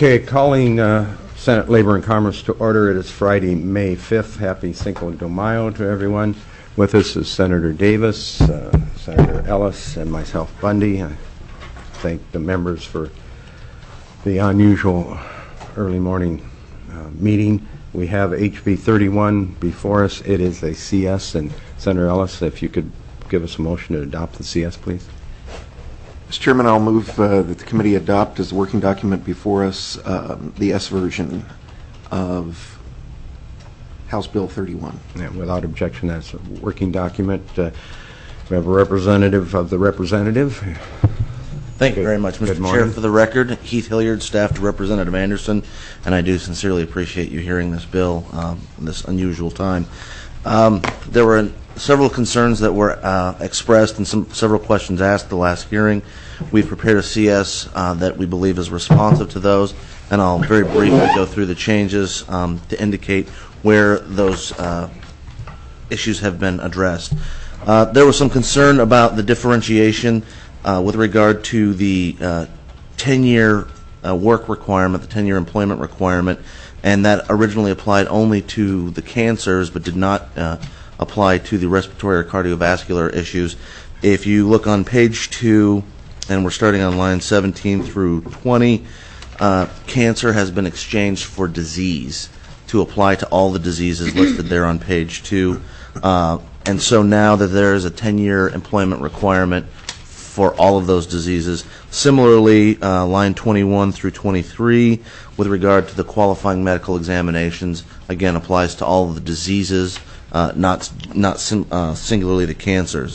Okay, calling Senate Labor and Commerce to order. It is Friday, May 5th. Happy Cinco de Mayo to everyone. With us is Senator Davis, Senator Ellis, and myself, Bundy. I thank the members for the unusual early morning meeting. We have HB 31 before us. It is a CS, and Senator Ellis, if you could give us a motion to adopt the CS, please. Mr. Chairman, I'll move that the committee adopt as a working document before us the S version of House Bill 31. Yeah, without objection, that's a working document. We have a representative of the representative. Thank you very much, Mr. Chair. For the record, Heath Hilliard, staff to Representative Anderson, and I do sincerely appreciate you hearing this bill in this unusual time. There were several concerns that were expressed and several questions asked at the last hearing. We've prepared a CS that we believe is responsive to those, and I'll very briefly go through the changes to indicate where those issues have been addressed. There was some concern about the differentiation with regard to the 10-year work requirement, the 10-year employment requirement, and that originally applied only to the cancers but did not apply to the respiratory or cardiovascular issues. If you look on page 2, and we're starting on line 17 through 20, cancer has been exchanged for disease to apply to all the diseases listed there on page 2. And so now that there is a 10-year employment requirement for all of those diseases. Similarly, line 21 through 23, with regard to the qualifying medical examinations, again applies to all of the diseases, not singularly the cancers.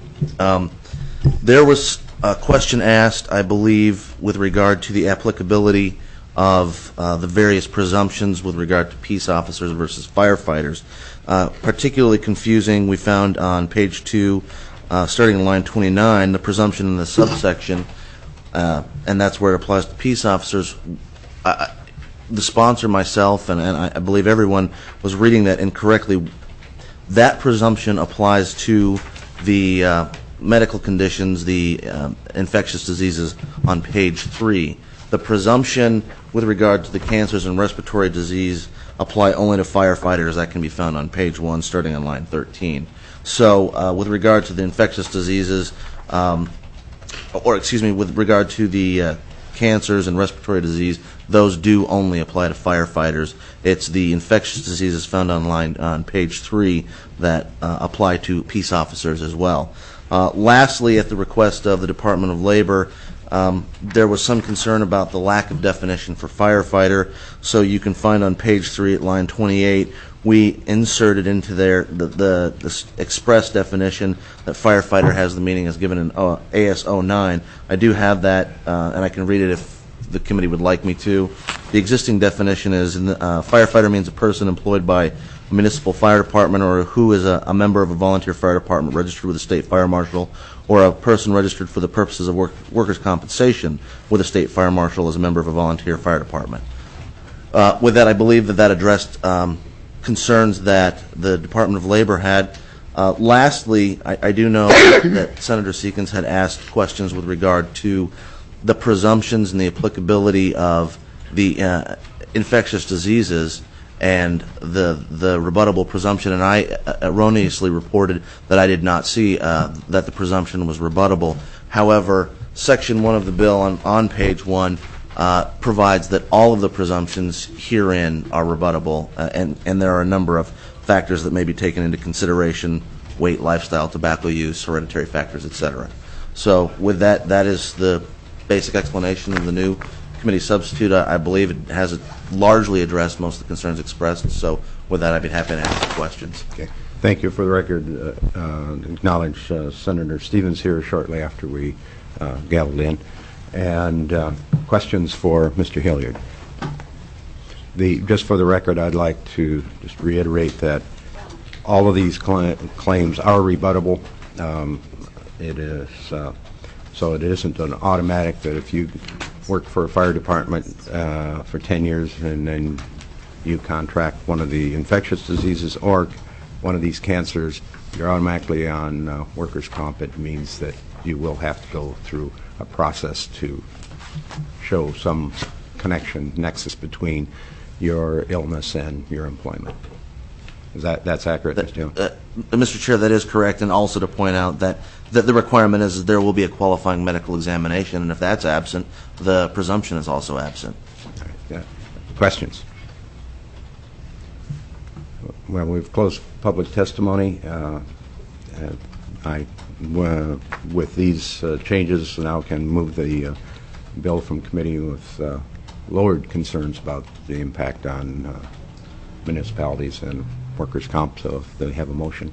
There was a question asked, I believe, with regard to the applicability of the various presumptions with regard to peace officers versus firefighters. Particularly confusing, we found on page 2, starting in line 29, the presumption in the subsection, and that's where it applies to peace officers. The sponsor, myself, and I believe everyone was reading that incorrectly. That presumption applies to the medical conditions, the infectious diseases on page 3. The presumption with regard to the cancers and respiratory disease apply only to firefighters. That can be found on page 1, starting on line 13. So with regard to the infectious diseases, with regard to the cancers and respiratory disease, those do only apply to firefighters. It's the infectious diseases found on page 3 that apply to peace officers as well. Lastly, at the request of the Department of Labor, there was some concern about the lack of definition for firefighter. So you can find on page 3 at line 28, we inserted into there the express definition that firefighter has the meaning as given in AS09. I do have that, and I can read it if the committee would like me to. The existing definition is firefighter means a person employed by a municipal fire department or who is a member of a volunteer fire department registered with the state fire marshal, or a person registered for the purposes of workers' compensation with a state fire marshal as a member of a volunteer fire department. With that, I believe that addressed concerns that the Department of Labor had. Lastly, I do know that Senator Seekins had asked questions with regard to the presumptions and the applicability of the infectious diseases and the rebuttable presumption, and I erroneously reported that I did not see that the presumption was rebuttable. However, Section 1 of the bill on page 1 provides that all of the presumptions herein are rebuttable, and there are a number of factors that may be taken into consideration: weight, lifestyle, tobacco use, hereditary factors, etc. So with that, that is the basic explanation of the new committee substitute. I believe it has largely addressed most of the concerns expressed. So with that, I'd be happy to answer questions. Okay. Thank you. For the record, acknowledge Senator Stevens here shortly after we gaveled in. And questions for Mr. Hilliard. Just for the record, I'd like to just reiterate that all of these claims are rebuttable. It is so it isn't an automatic that if you work for a fire department for 10 years and then you contract one of the infectious diseases or one of these cancers, you're automatically on workers' comp. It means that you will have to go through a process to show some connection, nexus between your illness and your employment. That's accurate, Mr. Dillon? Mr. Chair, that is correct, and also to point out that the requirement is that there will be a qualifying medical examination, and if that's absent, the presumption is also absent. Yeah. Questions? Well, we've closed public testimony. With these changes, now can move the bill from committee with lowered concerns about the impact on municipalities and workers' comp. So if they have a motion.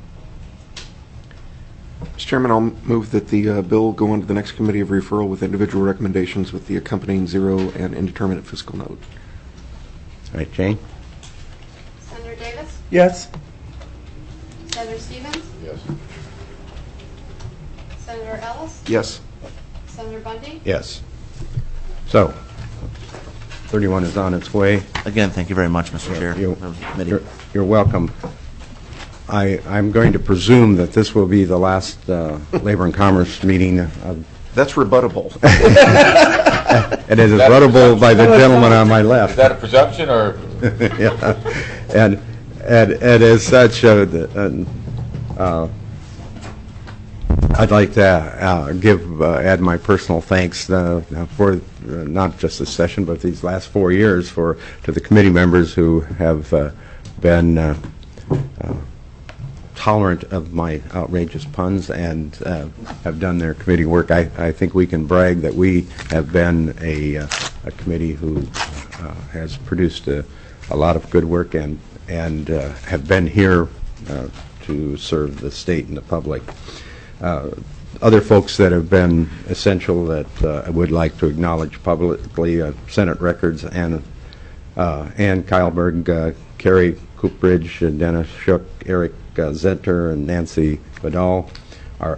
Mr. Chairman, I'll move that the bill go on to the next committee of referral with individual recommendations with the accompanying zero and indeterminate fiscal note. All right, Jane? Senator Davis? Yes. Senator Stevens? Yes. Senator Ellis? Yes. Senator Bundy? Yes. So, 31 is on its way. Again, thank you very much, Mr. Chair. You're welcome. I'm going to presume that this will be the last Labor and Commerce meeting. That's rebuttable. And it is rebuttable by the gentleman on my Is left. that a presumption or? Yeah. And as such, I'd like to add my personal thanks for not just this session, but these last 4 years to the committee members who have been tolerant of my outrageous puns and have done their committee work. I think we can brag that we have been a committee who has produced a lot of good work and have been here to serve the state and the public. Other folks that have been essential that I would like to acknowledge publicly, Senate Records, Ann Kyleberg, Carrie Coopbridge, Dennis Shook, Eric Zenter, and Nancy Vidal. Our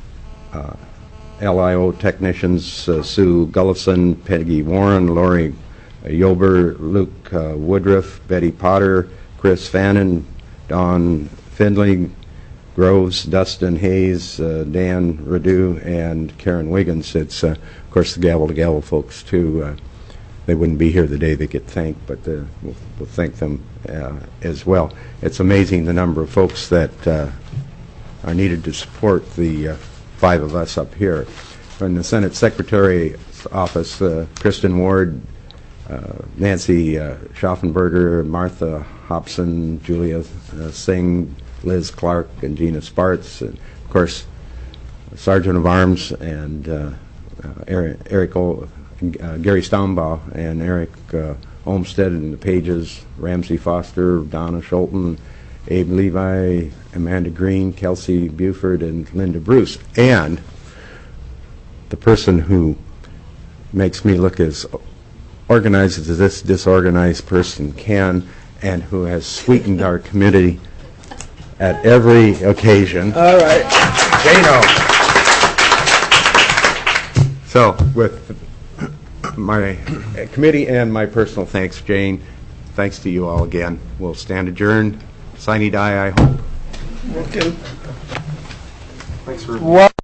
LIO technicians, Sue Gullifson, Peggy Warren, Lori Yober, Luke Woodruff, Betty Potter, Chris Fannin, Don Findley, Groves, Dustin Hayes, Dan Radu, and Karen Wiggins. It's, of course, the Gavel to Gavel folks, too. They wouldn't be here the day they get thanked, but we'll thank them as well. It's amazing the number of folks that are needed to support the 5 of us up here. In the Senate Secretary's office, Kristen Ward, Nancy Schaffenberger, Martha Hobson, Julia Singh, Liz Clark, and Gina Spartz, and of course Sergeant of Arms and Gary Staumbaugh and Eric Olmstead and the Pages, Ramsey Foster, Donna Schulten, Abe Levi, Amanda Green, Kelsey Buford, and Linda Bruce, and the person who makes me look as organized as this disorganized person can, and who has sweetened our committee at every occasion. All right. Jano. So, with my committee and my personal thanks, Jane, thanks to you all again. We'll stand adjourned. Sine die, I hope. Okay. Thanks for